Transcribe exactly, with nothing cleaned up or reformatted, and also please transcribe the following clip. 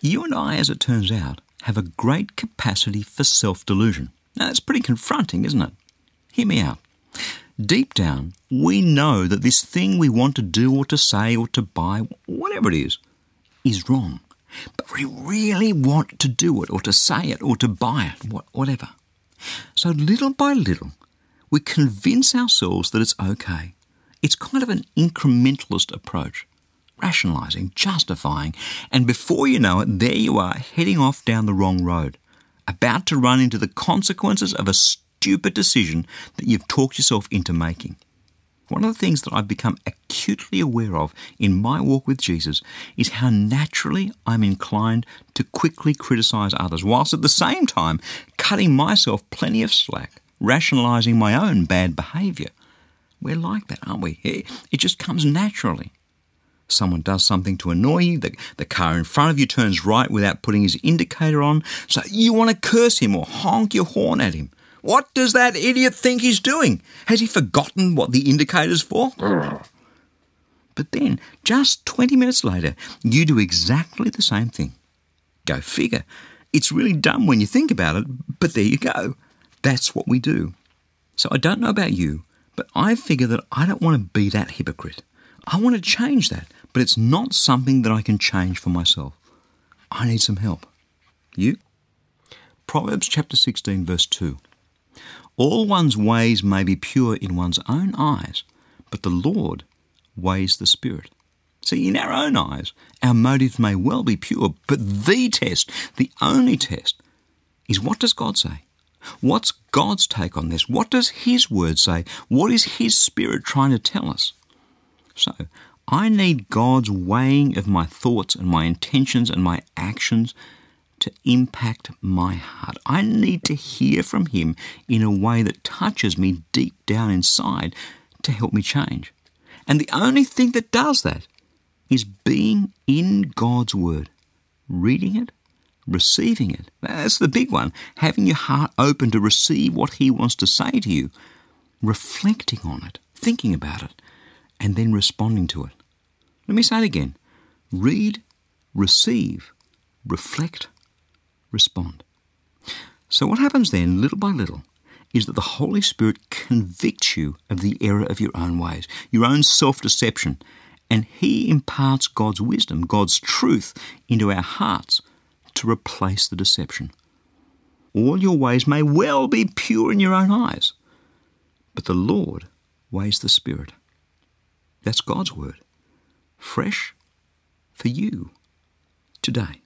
You and I, as it turns out, have a great capacity for self-delusion. Now, that's pretty confronting, isn't it? Hear me out. Deep down, we know that this thing we want to do or to say or to buy, whatever it is, is wrong. But we really want to do it or to say it or to buy it, whatever. So little by little, we convince ourselves that it's okay. It's kind of an incrementalist approach. Rationalising, justifying, and before you know it, there you are, heading off down the wrong road, about to run into the consequences of a stupid decision that you've talked yourself into making. One of the things that I've become acutely aware of in my walk with Jesus is how naturally I'm inclined to quickly criticise others, whilst at the same time cutting myself plenty of slack, rationalising my own bad behaviour. We're like that, aren't we? It just comes naturally. Someone does something to annoy you, the, the car in front of you turns right without putting his indicator on, so you want to curse him or honk your horn at him. What does that idiot think he's doing? Has he forgotten what the indicator's for? But then, just twenty minutes later, you do exactly the same thing. Go figure. It's really dumb when you think about it, but there you go. That's what we do. So I don't know about you, but I figure that I don't want to be that hypocrite. I want to change that, but it's not something that I can change for myself. I need some help. You? Proverbs chapter sixteen, verse two. All one's ways may be pure in one's own eyes, but the Lord weighs the spirit. See, in our own eyes, our motives may well be pure, but the test, the only test, is what does God say? What's God's take on this? What does His word say? What is His Spirit trying to tell us? So, I need God's weighing of my thoughts and my intentions and my actions to impact my heart. I need to hear from Him in a way that touches me deep down inside to help me change. And the only thing that does that is being in God's Word, reading it, receiving it. That's the big one. Having your heart open to receive what He wants to say to you, reflecting on it, thinking about it, and then responding to it. Let me say it again. Read, receive, reflect, respond. So what happens then, little by little, is that the Holy Spirit convicts you of the error of your own ways, your own self-deception, and He imparts God's wisdom, God's truth into our hearts to replace the deception. All your ways may well be pure in your own eyes, but the Lord weighs the Spirit. That's God's word, fresh for you today.